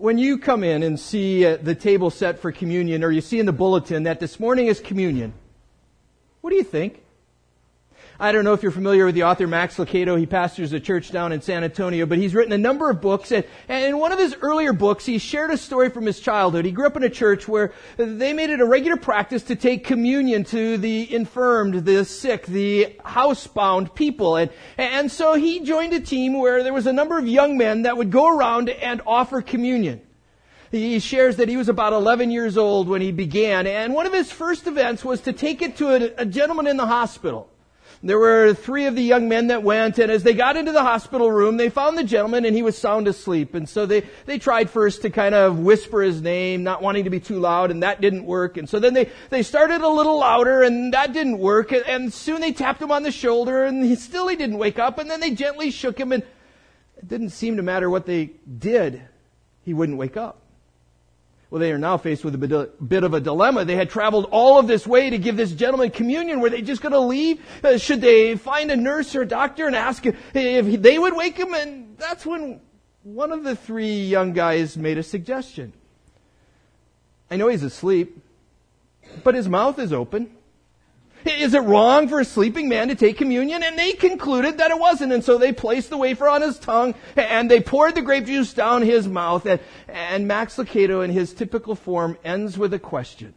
When you come in and see the table set for communion, or you see in the bulletin that this morning is communion, what do you think? I don't know if you're familiar with the author Max Lucado. He pastors a church down in San Antonio, but he's written a number of books. And in one of his earlier books, he shared a story from his childhood. He grew up in a church where they made it a regular practice to take communion to the infirmed, the sick, the housebound people. And so he joined a team where there was a number of young men that would go around and offer communion. He shares that he was about 11 years old when he began, and one of his first events was to take it to a gentleman in the hospital. There were 3 of the young men that went, and as they got into the hospital room, they found the gentleman and he was sound asleep. And so they tried first to kind of whisper his name, not wanting to be too loud, and that didn't work. And so then they started a little louder, and that didn't work. And soon they tapped him on the shoulder, and he didn't wake up. And then they gently shook him, and it didn't seem to matter what they did, he wouldn't wake up. Well, they are now faced with a bit of a dilemma. They had traveled all of this way to give this gentleman communion. Were they just going to leave? Should they find a nurse or a doctor and ask if they would wake him? And that's when one of the 3 young guys made a suggestion. I know he's asleep, but his mouth is open. Is it wrong for a sleeping man to take communion? And they concluded that it wasn't. And so they placed the wafer on his tongue and they poured the grape juice down his mouth. And Max Lucado, in his typical form, ends with a question.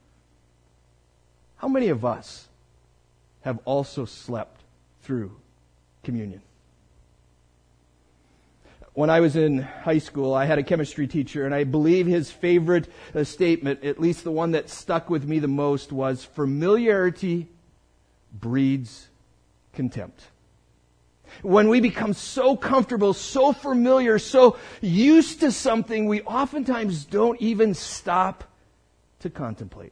How many of us have also slept through communion? When I was in high school, I had a chemistry teacher, and I believe his favorite statement, at least the one that stuck with me the most, was familiarity breeds contempt. When we become so comfortable, so familiar, so used to something, we oftentimes don't even stop to contemplate.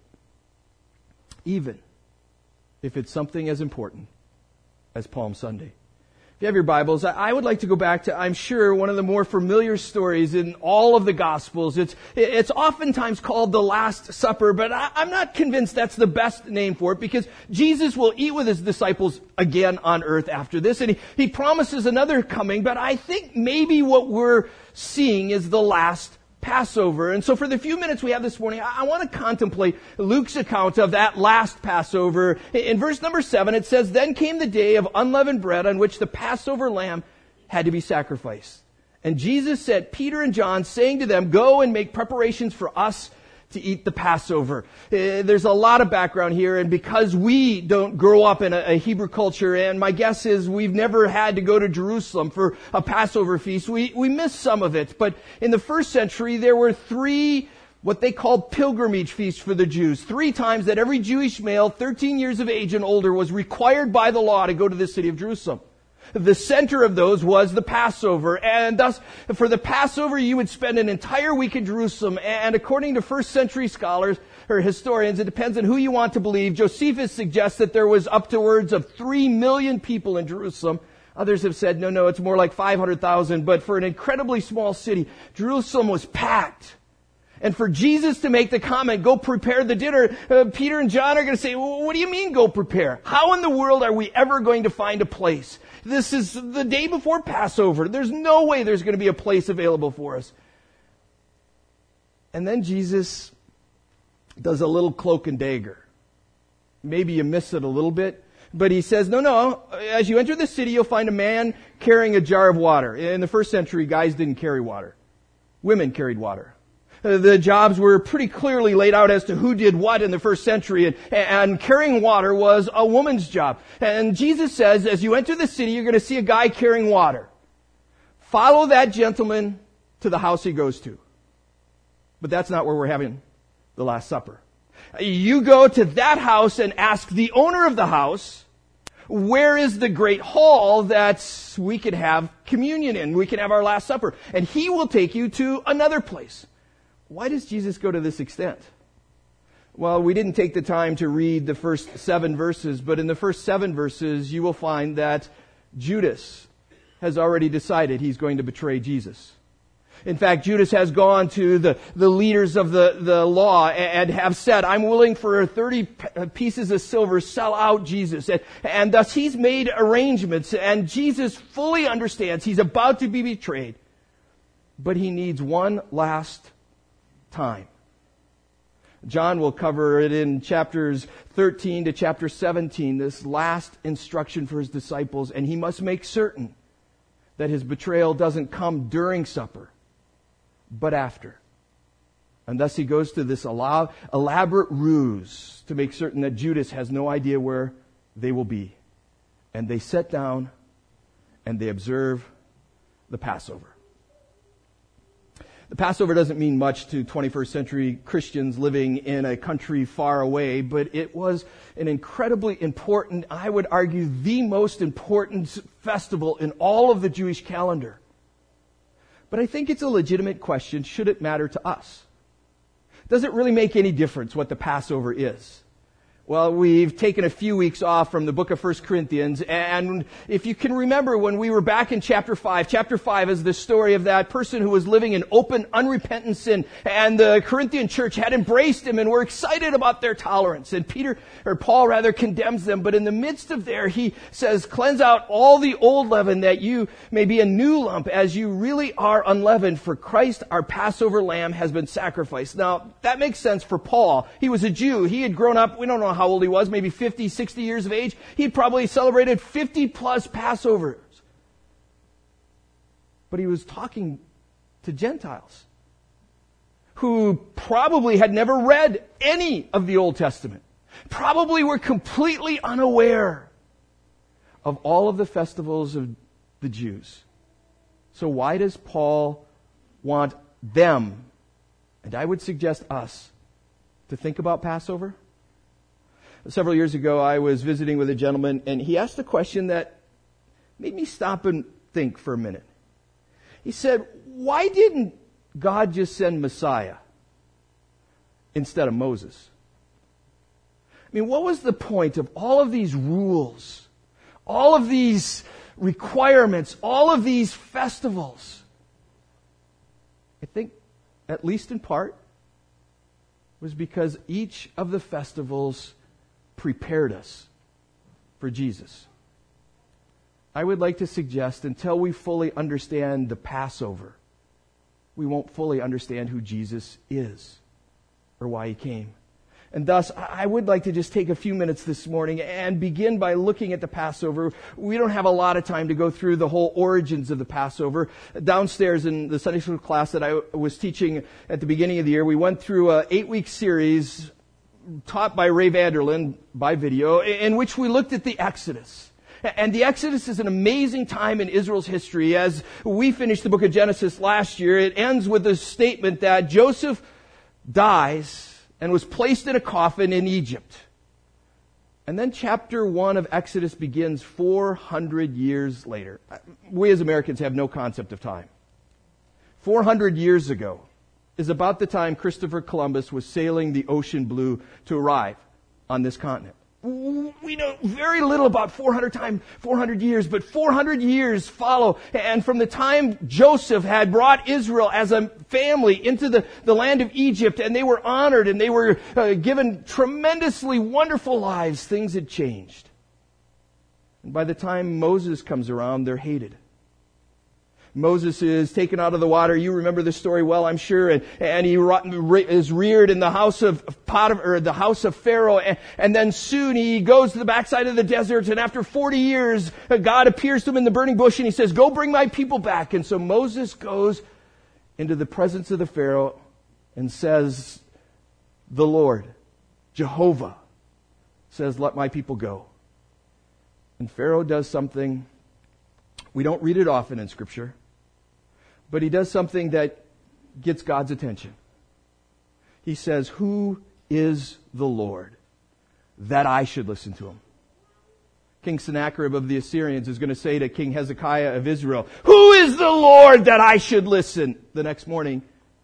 Even if it's something as important as Palm Sunday. If you have your Bibles, I would like to go back to, I'm sure, one of the more familiar stories in all of the Gospels. It's oftentimes called the Last Supper, but I'm not convinced that's the best name for it, because Jesus will eat with his disciples again on earth after this, and he promises another coming, but I think maybe what we're seeing is the last Passover. And so for the few minutes we have this morning, I want to contemplate Luke's account of that last Passover. In verse number 7, it says, "Then came the day of unleavened bread on which the Passover lamb had to be sacrificed. And Jesus sent Peter and John, saying to them, 'Go and make preparations for us to eat the Passover.'" There's a lot of background here, and because we don't grow up in a Hebrew culture, and my guess is we've never had to go to Jerusalem for a Passover feast, we miss some of it. But in the first century, there were 3 what they called pilgrimage feasts for the Jews. 3 times that every Jewish male, 13 years of age and older, was required by the law to go to the city of Jerusalem. The center of those was the Passover, and thus for the Passover you would spend an entire week in Jerusalem. And according to first century scholars or historians, it depends on who you want to believe, Josephus suggests that there was upwards of 3 million people in Jerusalem. Others have said, no, it's more like 500,000. But for an incredibly small city, Jerusalem was packed. And for Jesus to make the comment, "Go prepare the dinner," Peter and John are going to say, "Well, what do you mean go prepare? How in the world are we ever going to find a place? This is the day before Passover. There's no way there's going to be a place available for us." And then Jesus does a little cloak and dagger. Maybe you miss it a little bit, but he says, no, as you enter the city, you'll find a man carrying a jar of water. In the first century, guys didn't carry water. Women carried water. The jobs were pretty clearly laid out as to who did what in the first century, and carrying water was a woman's job. And Jesus says, as you enter the city, you're going to see a guy carrying water. Follow that gentleman to the house he goes to. But that's not where we're having the Last Supper. You go to that house and ask the owner of the house, where is the great hall that we could have communion in? We can have our Last Supper. And he will take you to another place. Why does Jesus go to this extent? Well, we didn't take the time to read the first 7 verses, but in the first 7 verses, you will find that Judas has already decided he's going to betray Jesus. In fact, Judas has gone to the leaders of the law and have said, "I'm willing for 30 pieces of silver, sell out Jesus." And thus he's made arrangements, and Jesus fully understands he's about to be betrayed. but he needs one last time. John will cover it in chapters 13 to chapter 17, this last instruction for his disciples, and he must make certain that his betrayal doesn't come during supper, but after. And thus he goes to this elaborate ruse to make certain that Judas has no idea where they will be. And they sit down and they observe the Passover. The Passover doesn't mean much to 21st century Christians living in a country far away, but it was an incredibly important, I would argue, the most important festival in all of the Jewish calendar. But I think it's a legitimate question, should it matter to us? Does it really make any difference what the Passover is? Well, we've taken a few weeks off from the book of 1 Corinthians, and if you can remember when we were back in chapter 5 is the story of that person who was living in open, unrepentant sin, and the Corinthian church had embraced him and were excited about their tolerance. And Paul condemns them, but in the midst of there, he says, cleanse out all the old leaven that you may be a new lump as you really are unleavened, for Christ, our Passover lamb, has been sacrificed. Now, that makes sense for Paul. He was a Jew. He had grown up, we don't know how old he was, maybe 50, 60 years of age. He'd probably celebrated 50 plus Passovers. But he was talking to Gentiles who probably had never read any of the Old Testament, probably were completely unaware of all of the festivals of the Jews. So why does Paul want them, and I would suggest us, to think about Passover? Several years ago, I was visiting with a gentleman, and he asked a question that made me stop and think for a minute. He said, why didn't God just send Messiah instead of Moses? I mean, what was the point of all of these rules, all of these requirements, all of these festivals? I think, at least in part, was because each of the festivals prepared us for Jesus. I would like to suggest, until we fully understand the Passover, we won't fully understand who Jesus is or why he came. And thus, I would like to just take a few minutes this morning and begin by looking at the Passover. We don't have a lot of time to go through the whole origins of the Passover. Downstairs in the Sunday school class that I was teaching at the beginning of the year, we went through an 8-week series taught by Ray Vanderlyn by video, in which we looked at the Exodus. And the Exodus is an amazing time in Israel's history. As we finished the book of Genesis last year, it ends with a statement that Joseph dies and was placed in a coffin in Egypt. And then chapter 1 of Exodus begins 400 years later. We as Americans have no concept of time. 400 years ago is about the time Christopher Columbus was sailing the ocean blue to arrive on this continent. We know very little about 400 years, but 400 years follow. And from the time Joseph had brought Israel as a family into the land of Egypt, and they were honored and they were given tremendously wonderful lives, things had changed. And by the time Moses comes around, they're hated. Moses is taken out of the water. You remember the story well, I'm sure. And he is reared in the house of Potiphar, the house of Pharaoh. And then soon he goes to the backside of the desert. And after 40 years, God appears to him in the burning bush and he says, go bring my people back. And so Moses goes into the presence of the Pharaoh and says, the Lord, Jehovah, says, let my people go. And Pharaoh does something. We don't read it often in Scripture, but he does something that gets God's attention. He says, who is the Lord that I should listen to him? King Sennacherib of the Assyrians is going to say to King Hezekiah of Israel, who is the Lord that I should listen? The next morning,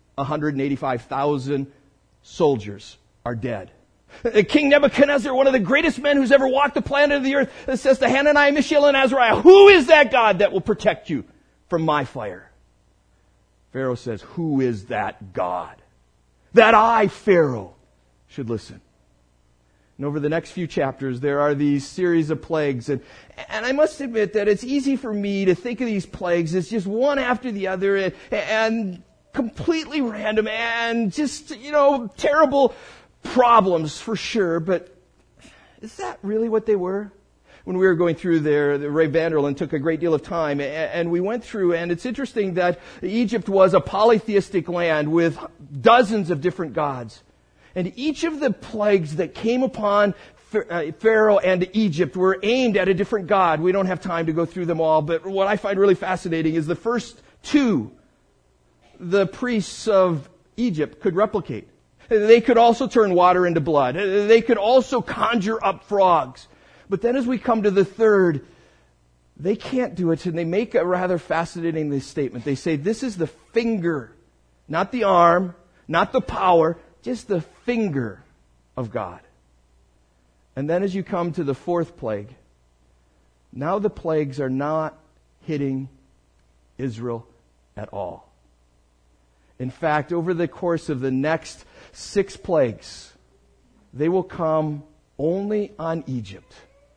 185,000 soldiers are dead. King Nebuchadnezzar, one of the greatest men who's ever walked the planet of the earth, says to Hananiah, Mishael, and Azariah, who is that God that will protect you from my fire? Pharaoh says, who is that God that I, Pharaoh, should listen? And over the next few chapters, there are these series of plagues. And I must admit that it's easy for me to think of these plagues as just one after the other and completely random and just, terrible problems for sure. But is that really what they were? When we were going through there, Ray Vanderland took a great deal of time, and we went through, and it's interesting that Egypt was a polytheistic land with dozens of different gods. And each of the plagues that came upon Pharaoh and Egypt were aimed at a different god. We don't have time to go through them all, but what I find really fascinating is the first two, the priests of Egypt could replicate. They could also turn water into blood. They could also conjure up frogs. But then as we come to the third, they can't do it, and they make a rather fascinating statement. They say, this is the finger, not the arm, not the power, just the finger of God. And then as you come to the fourth plague, now the plagues are not hitting Israel at all. In fact, over the course of the next 6 plagues, they will come only on Egypt.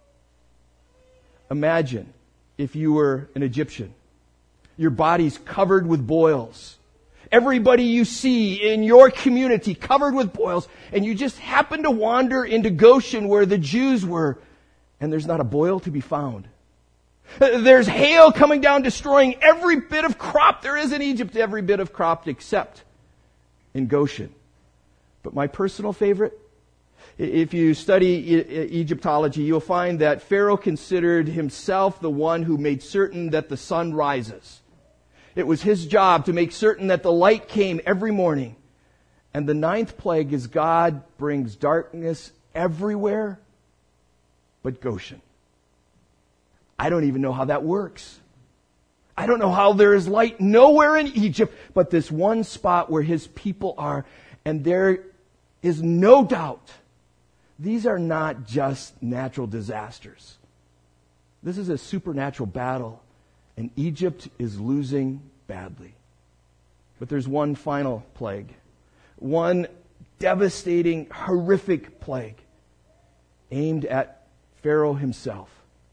Imagine if you were an Egyptian. Your body's covered with boils. Everybody you see in your community covered with boils, and you just happen to wander into Goshen where the Jews were, and there's not a boil to be found. There's hail coming down, destroying every bit of crop there is in Egypt, every bit of crop except in Goshen. But my personal favorite, if you study Egyptology, you'll find that Pharaoh considered himself the one who made certain that the sun rises. It was his job to make certain that the light came every morning. And the 9th plague is God brings darkness everywhere but Goshen. I don't even know how that works. I don't know how there is light nowhere in Egypt but this one spot where his people are. And there is no doubt these are not just natural disasters. This is a supernatural battle, and Egypt is losing badly. But there's one final plague, one devastating, horrific plague aimed at Pharaoh himself.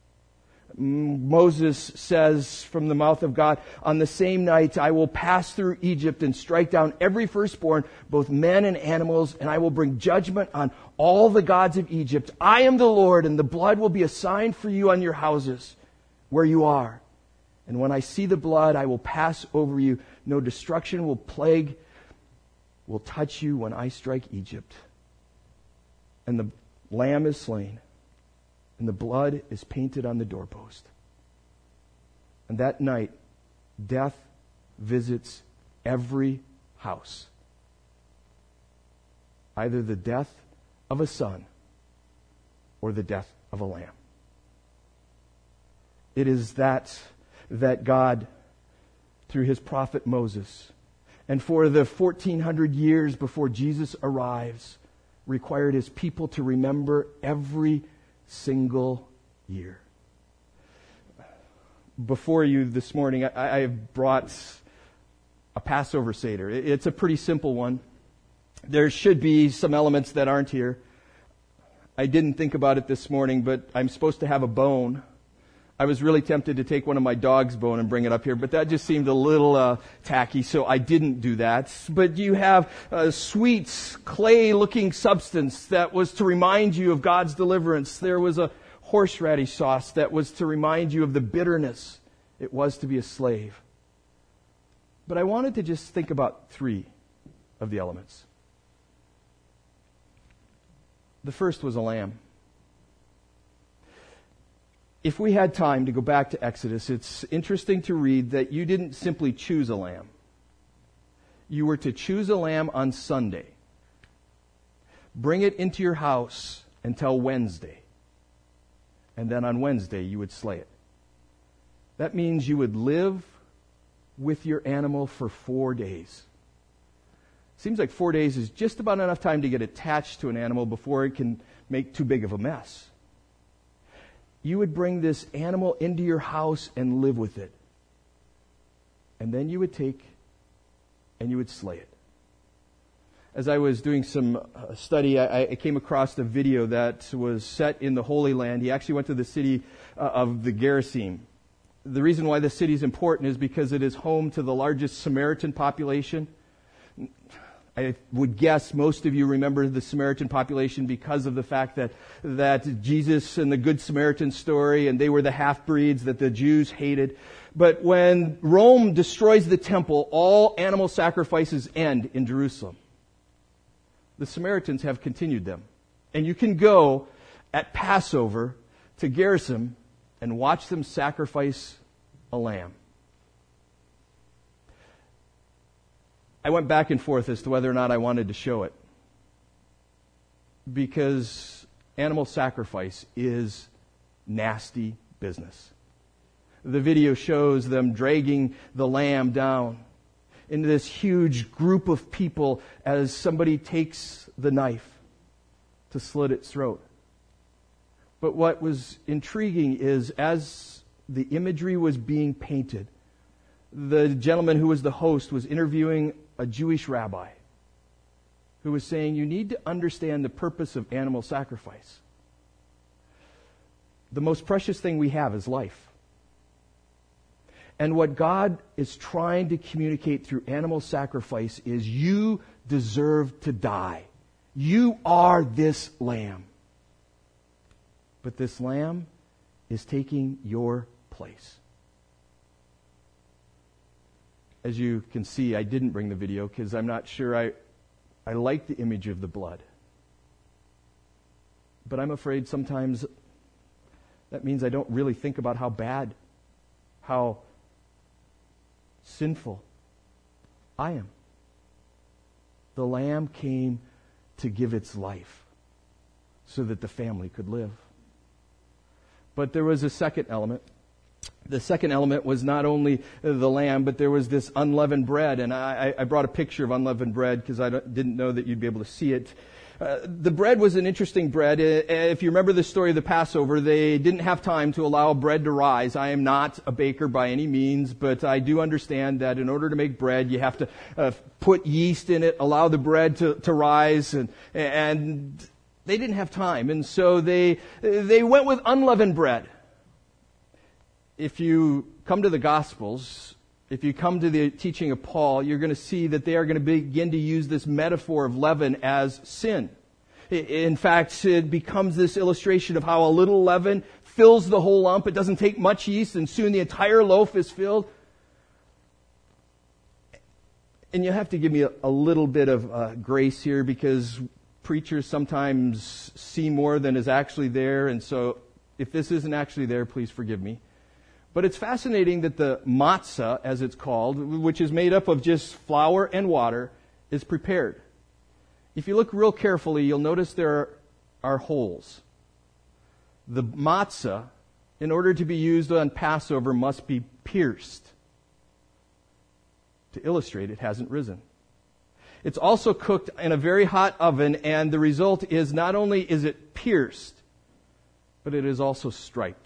Moses says from the mouth of God, on the same night I will pass through Egypt and strike down every firstborn, both men and animals, and I will bring judgment on all the gods of Egypt. I am the Lord, and the blood will be a sign for you on your houses where you are. And when I see the blood, I will pass over you. No destruction will touch you when I strike Egypt. And the lamb is slain, and the blood is painted on the doorpost. And that night, death visits every house. Either the death of a son or the death of a lamb. It is that God, through his prophet Moses, and for the 1400 years before Jesus arrives, required his people to remember every single year. Before you this morning, I have brought a Passover Seder. It's a pretty simple one. There should be some elements that aren't here. I didn't think about it this morning, but I'm supposed to have a bone. I was really tempted to take one of my dog's bone and bring it up here, but that just seemed a little tacky, so I didn't do that. But you have sweet, clay-looking substance that was to remind you of God's deliverance. There was a horseradish sauce that was to remind you of the bitterness it was to be a slave. But I wanted to just think about 3 of the elements. The first was a lamb. If we had time to go back to Exodus, it's interesting to read that you didn't simply choose a lamb. You were to choose a lamb on Sunday. Bring it into your house until Wednesday. And then on Wednesday, you would slay it. That means you would live with your animal for 4 days. Seems like 4 days is just about enough time to get attached to an animal before it can make too big of a mess. You would bring this animal into your house and live with it. And then you would take and you would slay it. As I was doing some study, I came across a video that was set in the Holy Land. He actually went to the city of the Gerizim. The reason why this city is important is because it is home to the largest Samaritan population. I would guess most of you remember the Samaritan population because of the fact that Jesus and the Good Samaritan story, and they were the half-breeds that the Jews hated. But when Rome destroys the temple, all animal sacrifices end in Jerusalem. The Samaritans have continued them. And you can go at Passover to Gerizim and watch them sacrifice a lamb. I went back and forth as to whether or not I wanted to show it, because animal sacrifice is nasty business. The video shows them dragging the lamb down into this huge group of people as somebody takes the knife to slit its throat. But what was intriguing is, as the imagery was being painted, the gentleman who was the host was interviewing a Jewish rabbi who was saying, you need to understand the purpose of animal sacrifice. The most precious thing we have is life. And what God is trying to communicate through animal sacrifice is you deserve to die. You are this lamb. But this lamb is taking your place. As you can see, I didn't bring the video because I'm not sure I like the image of the blood. But I'm afraid sometimes that means I don't really think about how bad, how sinful I am. The lamb came to give its life so that the family could live. But there was a second element. The second element was not only the lamb, but there was this unleavened bread. And I brought a picture of unleavened bread because I didn't know that you'd be able to see it. The bread was an interesting bread. If you remember the story of the Passover, they didn't have time to allow bread to rise. I am not a baker by any means, but I do understand that in order to make bread, you have to put yeast in it, allow the bread to rise, and they didn't have time. And so they went with unleavened bread. If you come to the Gospels, if you come to the teaching of Paul, you're going to see that they are going to begin to use this metaphor of leaven as sin. In fact, it becomes this illustration of how a little leaven fills the whole lump. It doesn't take much yeast, and soon the entire loaf is filled. And you have to give me a little bit of grace here, because preachers sometimes see more than is actually there. And so if this isn't actually there, please forgive me. But it's fascinating that the matzah, as it's called, which is made up of just flour and water, is prepared. If you look real carefully, you'll notice there are holes. The matzah, in order to be used on Passover, must be pierced. To illustrate, it hasn't risen. It's also cooked in a very hot oven, and the result is not only is it pierced, but it is also striped.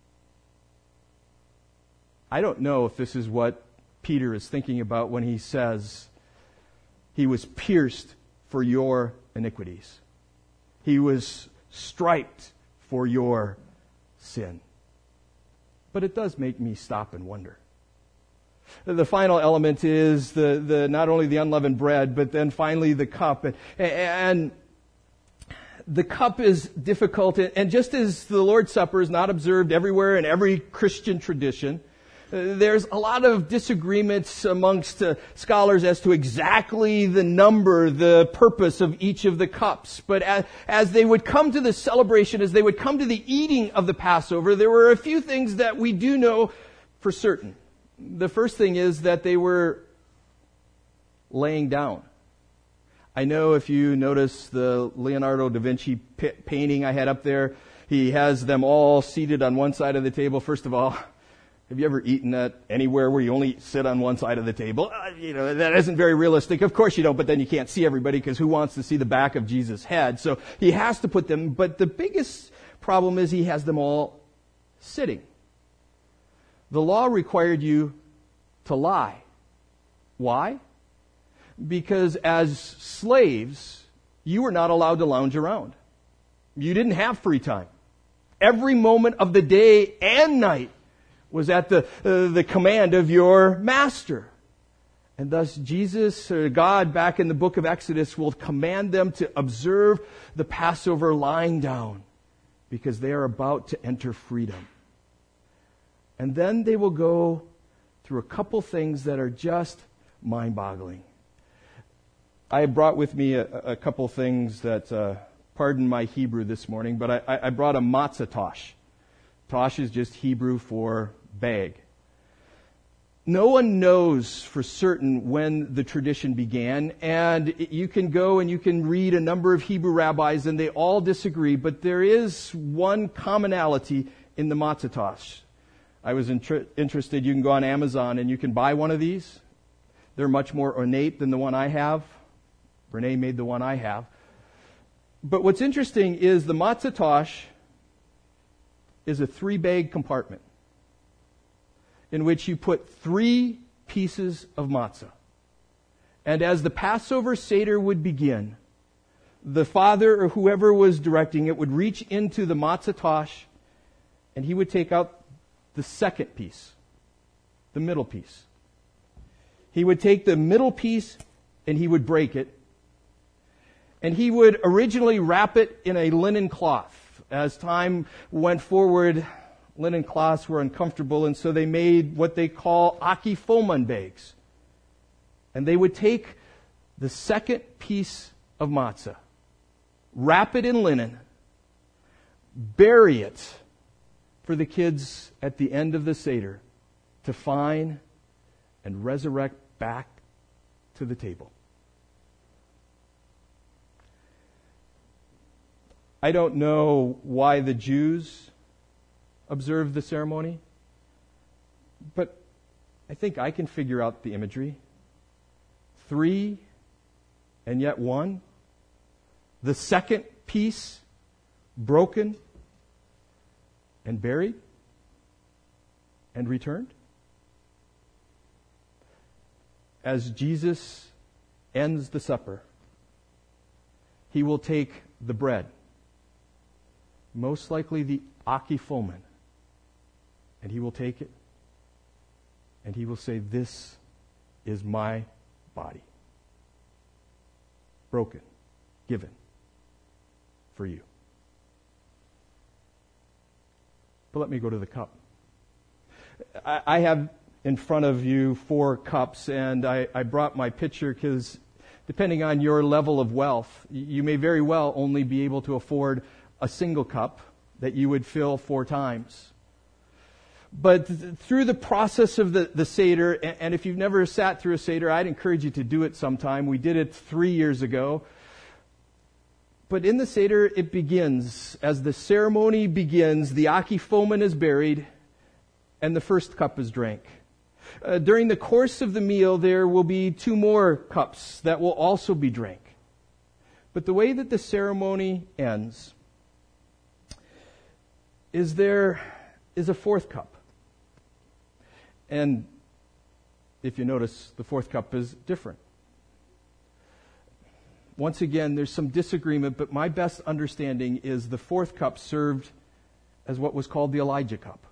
I don't know if this is what Peter is thinking about when he says he was pierced for your iniquities. He was striped for your sin. But it does make me stop and wonder. The final element is the not only the unleavened bread, but then finally the cup. And the cup is difficult. And just as the Lord's Supper is not observed everywhere in every Christian tradition, there's a lot of disagreements amongst scholars as to exactly the number, the purpose of each of the cups. But as they would come to the celebration, as they would come to the eating of the Passover, there were a few things that we do know for certain. The first thing is that they were laying down. I know if you notice the Leonardo da Vinci painting I had up there, he has them all seated on one side of the table. First of all, have you ever eaten at anywhere where you only sit on one side of the table? That isn't very realistic. Of course you don't, but then you can't see everybody, because who wants to see the back of Jesus' head? So he has to put them, but the biggest problem is he has them all sitting. The law required you to lie. Why? because as slaves, you were not allowed to lounge around. You didn't have free time. Every moment of the day and night was at the command of your master. And thus Jesus, or God, back in the book of Exodus, will command them to observe the Passover lying down because they are about to enter freedom. And then they will go through a couple things that are just mind-boggling. I brought with me a couple things that, pardon my Hebrew this morning, but I brought a matzah tosh. Tosh is just Hebrew for bag. No one knows for certain when the tradition began, and you can go and you can read a number of Hebrew rabbis, and they all disagree, but there is one commonality in the matzah tosh. I was interested. You can go on Amazon and you can buy one of these. They're much more ornate than the one I have. Renee made the one I have. But what's interesting is the matzah tosh is a 3-bag compartment in which you put 3 pieces of matzah. And as the Passover Seder would begin, the father or whoever was directing it would reach into the matzah tosh and he would take out the second piece, the middle piece. He would take the middle piece and he would break it. And he would originally wrap it in a linen cloth. As time went forward, linen cloths were uncomfortable, and so they made what they call akifoman bags. And they would take the second piece of matzah, wrap it in linen, bury it for the kids at the end of the Seder to find and resurrect back to the table. I don't know why the Jews observed the ceremony, but I think I can figure out the imagery. 3 and yet 1. The second piece broken and buried and returned. As Jesus ends the supper, he will take the bread, most likely the akifoman, and he will take it and he will say, "This is my body, broken, given for you." But let me go to the cup. I have in front of you 4 cups, and I brought my pitcher because depending on your level of wealth, you may very well only be able to afford a single cup that you would fill 4 times. But through the process of the Seder, and if you've never sat through a Seder, I'd encourage you to do it sometime. We did it 3 years ago. But in the Seder, it begins. As the ceremony begins, the akifoman is buried, and the first cup is drank. During the course of the meal, there will be 2 more cups that will also be drank. But the way that the ceremony ends is there is a 4th cup. And if you notice, the 4th cup is different. Once again, there's some disagreement, but my best understanding is the 4th cup served as what was called the Elijah cup.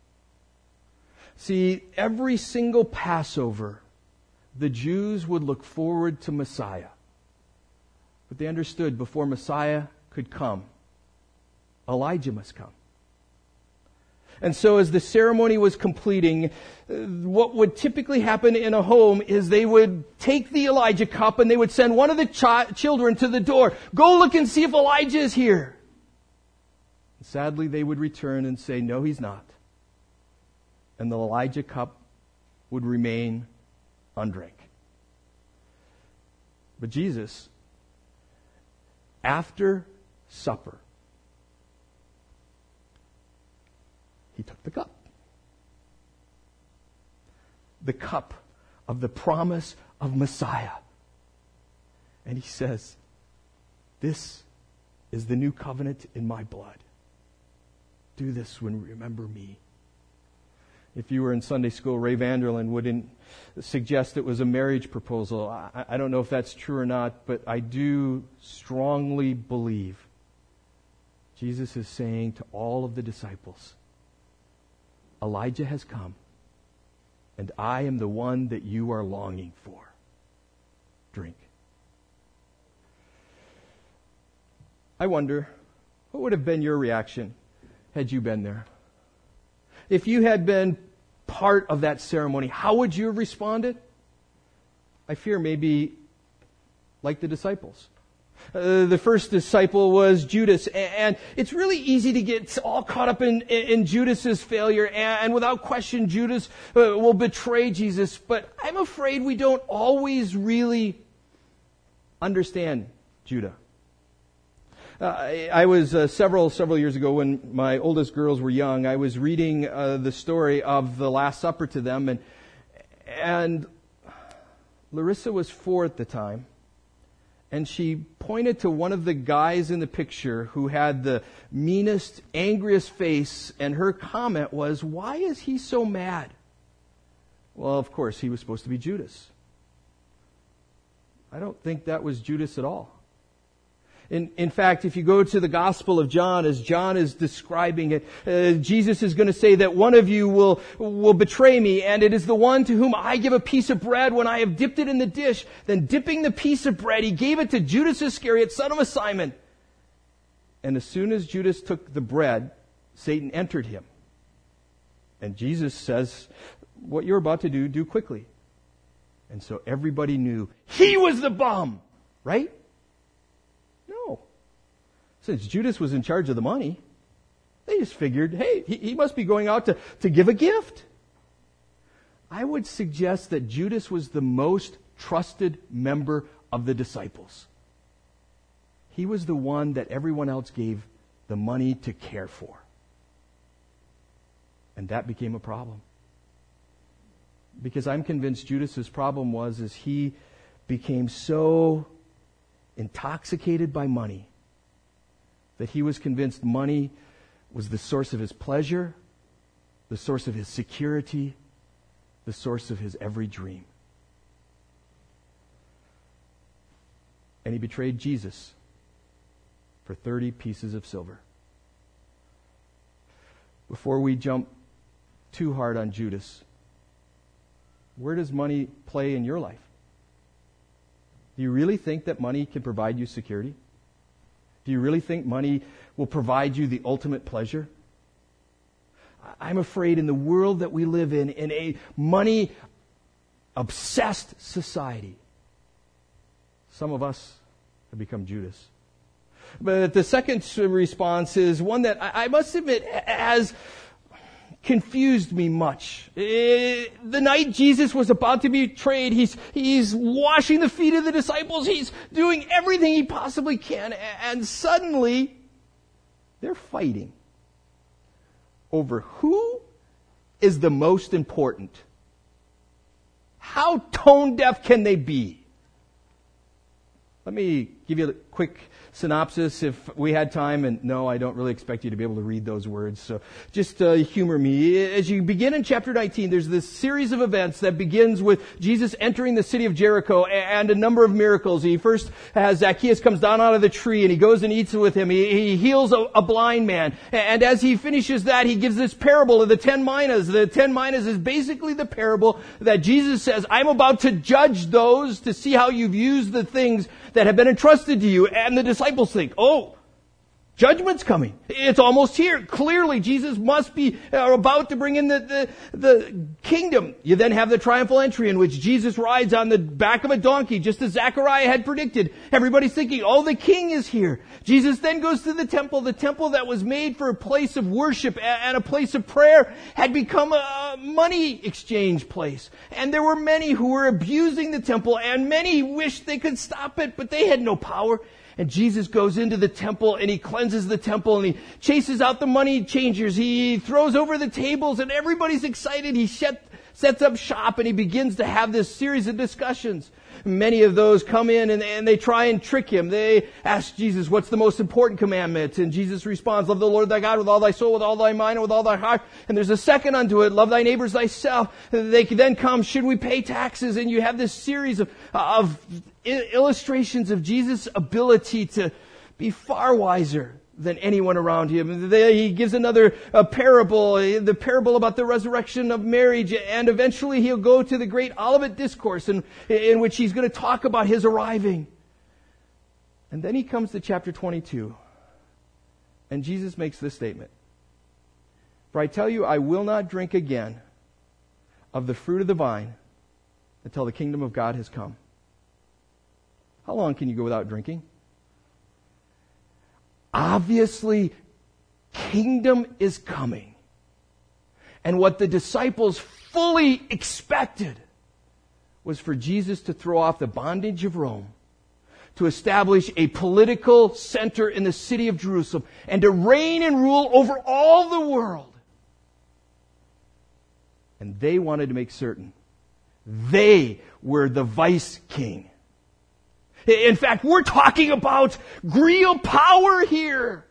See, every single Passover, the Jews would look forward to Messiah. But they understood before Messiah could come, Elijah must come. And so as the ceremony was completing, what would typically happen in a home is they would take the Elijah cup and they would send one of the children to the door. "Go look and see if Elijah is here." And sadly, they would return and say, "No, he's not." And the Elijah cup would remain undrank. But Jesus, after supper, he took the cup. The cup of the promise of Messiah. And he says, "This is the new covenant in my blood. Do this when you remember me." If you were in Sunday school, Ray Vanderland wouldn't suggest it was a marriage proposal. I don't know if that's true or not, but I do strongly believe Jesus is saying to all of the disciples, Elijah has come, and I am the one that you are longing for. Drink. I wonder, what would have been your reaction had you been there? If you had been part of that ceremony, how would you have responded? I fear maybe like the disciples. The first disciple was Judas, and it's really easy to get all caught up in Judas's failure, and without question Judas will betray Jesus, but I'm afraid we don't always really understand Judah. I was several years ago, when my oldest girls were young, I was reading the story of the Last Supper to them, and Larissa was 4 at the time, and she pointed to one of the guys in the picture who had the meanest, angriest face, and her comment was, "Why is he so mad?" Well, of course, he was supposed to be Judas. I don't think that was Judas at all. In fact, if you go to the Gospel of John, as John is describing it, Jesus is going to say that one of you will betray me, and it is the one to whom I give a piece of bread when I have dipped it in the dish. Then dipping the piece of bread, he gave it to Judas Iscariot, son of Simon. And as soon as Judas took the bread, Satan entered him. And Jesus says, what you're about to do quickly. And so everybody knew he was the bum, right? No. Since Judas was in charge of the money, they just figured, hey, he must be going out to give a gift. I would suggest that Judas was the most trusted member of the disciples. He was the one that everyone else gave the money to care for. And that became a problem. Because I'm convinced Judas's problem was he became so intoxicated by money that he was convinced money was the source of his pleasure, the source of his security, the source of his every dream. And he betrayed Jesus for 30 pieces of silver. Before we jump too hard on Judas, where does money play in your life? Do you really think that money can provide you security? Do you really think money will provide you the ultimate pleasure? I'm afraid in the world that we live in a money-obsessed society, some of us have become Judas. But the second response is one that I must admit has confused me much. The night Jesus was about to be betrayed, he's washing the feet of the disciples. He's doing everything he possibly can. And suddenly, they're fighting over who is the most important. How tone deaf can they be? Let me give you a quick synopsis if we had time, and no, I don't really expect you to be able to read those words, so just humor me. As you begin in chapter 19, there's this series of events that begins with Jesus entering the city of Jericho and a number of miracles. He first has Zacchaeus comes down out of the tree and he goes and eats with him. He heals a blind man, and as he finishes that, he gives this parable of the 10 minas. The 10 minas is basically the parable that Jesus says, I'm about to judge those to see how you've used the things that have been entrusted to you. And the disciples think, oh, judgment's coming. It's almost here. Clearly, Jesus must be about to bring in the kingdom. You then have the triumphal entry in which Jesus rides on the back of a donkey, just as Zechariah had predicted. Everybody's thinking, oh, the king is here. Jesus then goes to the temple that was made for a place of worship and a place of prayer had become a money exchange place. And there were many who were abusing the temple, and many wished they could stop it, but they had no power. And Jesus goes into the temple and he cleanses the temple and he chases out the money changers. He throws over the tables and everybody's excited. He sets up shop and he begins to have this series of discussions. many of those come in and they try and trick him. They ask Jesus, what's the most important commandment? And Jesus responds, love the Lord thy God with all thy soul, with all thy mind, and with all thy heart. And there's a second unto it, love thy neighbor as thyself. They then come, should we pay taxes? And you have this series of illustrations of Jesus' ability to be far wiser than anyone around him. He gives another parable, the parable about the resurrection of marriage, and eventually he'll go to the great Olivet Discourse in which he's going to talk about his arriving. And then he comes to chapter 22, and Jesus makes this statement. For I tell you, I will not drink again of the fruit of the vine until the kingdom of God has come. How long can you go without drinking? Obviously, kingdom is coming. And what the disciples fully expected was for Jesus to throw off the bondage of Rome, to establish a political center in the city of Jerusalem, and to reign and rule over all the world. And they wanted to make certain they were the vice king. In fact, we're talking about real power here.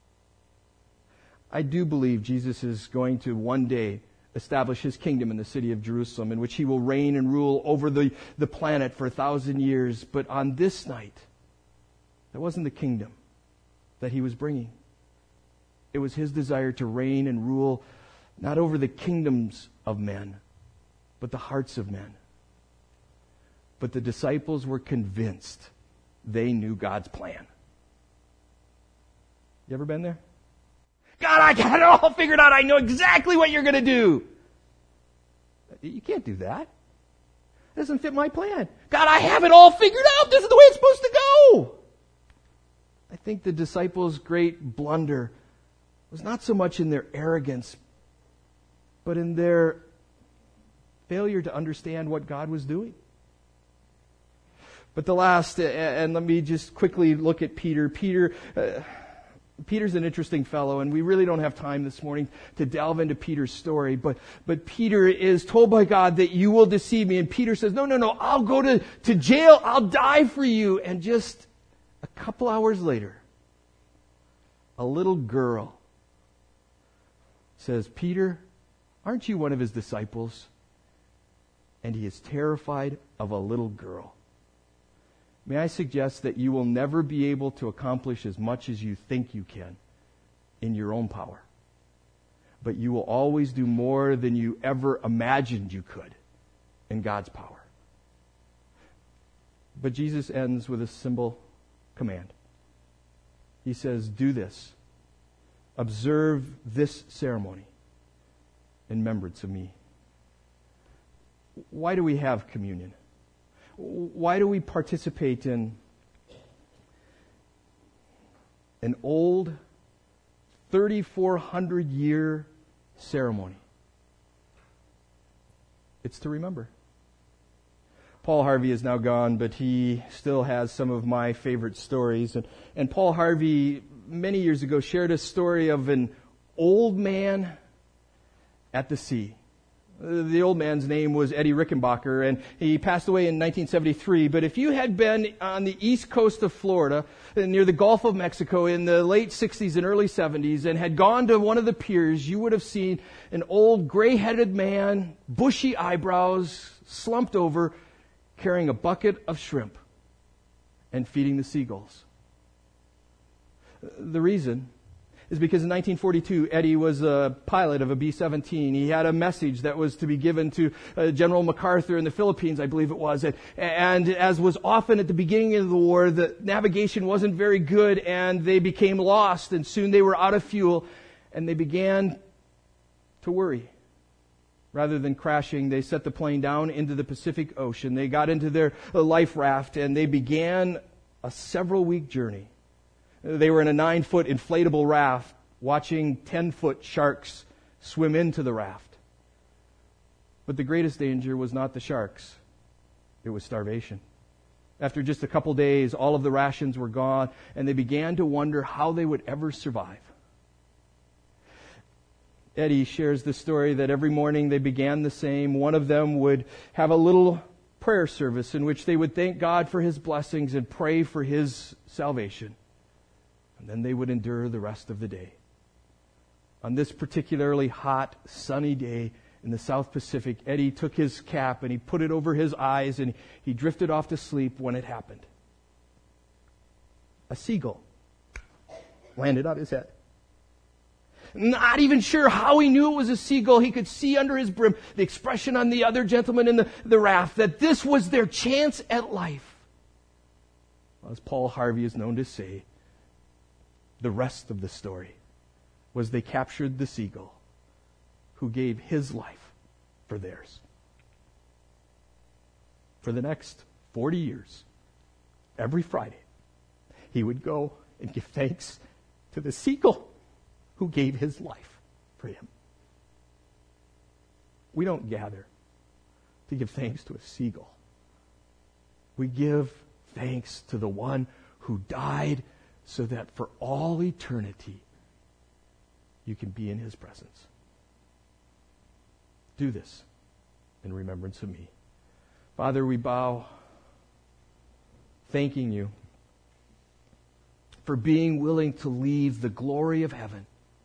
I do believe Jesus is going to one day establish his kingdom in the city of Jerusalem, in which he will reign and rule over the planet for 1,000 years. But on this night, that wasn't the kingdom that he was bringing. It was his desire to reign and rule not over the kingdoms of men, but the hearts of men. But the disciples were convinced they knew God's plan. You ever been there? God, I got it all figured out. I know exactly what you're going to do. You can't do that. It doesn't fit my plan. God, I have it all figured out. This is the way it's supposed to go. I think the disciples' great blunder was not so much in their arrogance, but in their failure to understand what God was doing. But the last, and let me just quickly look at Peter. Peter's an interesting fellow, and we really don't have time this morning to delve into Peter's story. But Peter is told by God that you will deceive me. And Peter says, no, I'll go to jail. I'll die for you. And just a couple hours later, a little girl says, Peter, aren't you one of his disciples? And he is terrified of a little girl. May I suggest that you will never be able to accomplish as much as you think you can in your own power. But you will always do more than you ever imagined you could in God's power. But Jesus ends with a simple command. He says, do this. Observe this ceremony in remembrance of me. Why do we have communion? Why do we participate in an old 3,400-year ceremony? It's to remember. Paul Harvey is now gone, but he still has some of my favorite stories. And Paul Harvey, many years ago, shared a story of an old man at the sea. The old man's name was Eddie Rickenbacker, and he passed away in 1973. But if you had been on the east coast of Florida, near the Gulf of Mexico in the late 60s and early 70s, and had gone to one of the piers, you would have seen an old gray-headed man, bushy eyebrows, slumped over, carrying a bucket of shrimp and feeding the seagulls. The reason is because in 1942, Eddie was a pilot of a B-17. He had a message that was to be given to General MacArthur in the Philippines, I believe it was. And as was often at the beginning of the war, the navigation wasn't very good, and they became lost, and soon they were out of fuel, and they began to worry. Rather than crashing, they set the plane down into the Pacific Ocean. They got into their life raft, and they began a several-week journey. They were in a 9-foot inflatable raft, watching 10-foot sharks swim into the raft. But the greatest danger was not the sharks. It was starvation. After just a couple days, all of the rations were gone, and they began to wonder how they would ever survive. Eddie shares the story that every morning they began the same. One of them would have a little prayer service in which they would thank God for His blessings and pray for His salvation. And then they would endure the rest of the day. On this particularly hot, sunny day in the South Pacific, Eddie took his cap and he put it over his eyes and he drifted off to sleep when it happened. A seagull landed on his head. Not even sure how he knew it was a seagull. He could see under his brim the expression on the other gentlemen in the raft that this was their chance at life. As Paul Harvey is known to say, the rest of the story was they captured the seagull who gave his life for theirs. For the next 40 years, every Friday, he would go and give thanks to the seagull who gave his life for him. We don't gather to give thanks to a seagull. We give thanks to the one who died so that for all eternity you can be in His presence. Do this in remembrance of me. Father, we bow thanking You for being willing to leave the glory of heaven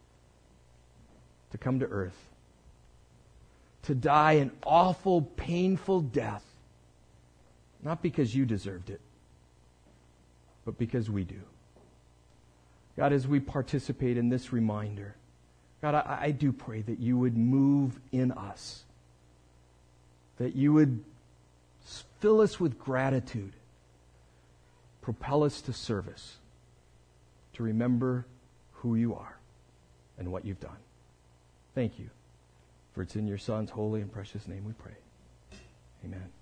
to come to earth, to die an awful, painful death, not because You deserved it, but because we do. God, as we participate in this reminder, God, I do pray that You would move in us, that You would fill us with gratitude, propel us to service, to remember who You are and what You've done. Thank You, for it's in Your Son's holy and precious name we pray. Amen.